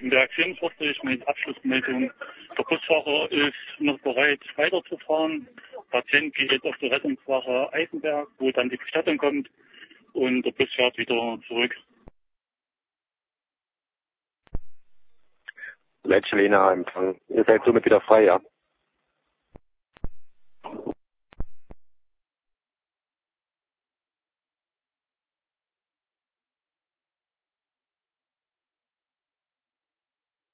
Werk 44 mit Abschlussmeldung. Der Busfahrer ist noch bereit, weiterzufahren. Der Patient geht jetzt auf die Rettungswache Eisenberg, wo dann die Bestattung kommt. Und der Bus fährt wieder zurück. Leitstelle Empfang. Ihr seid somit wieder frei, ja?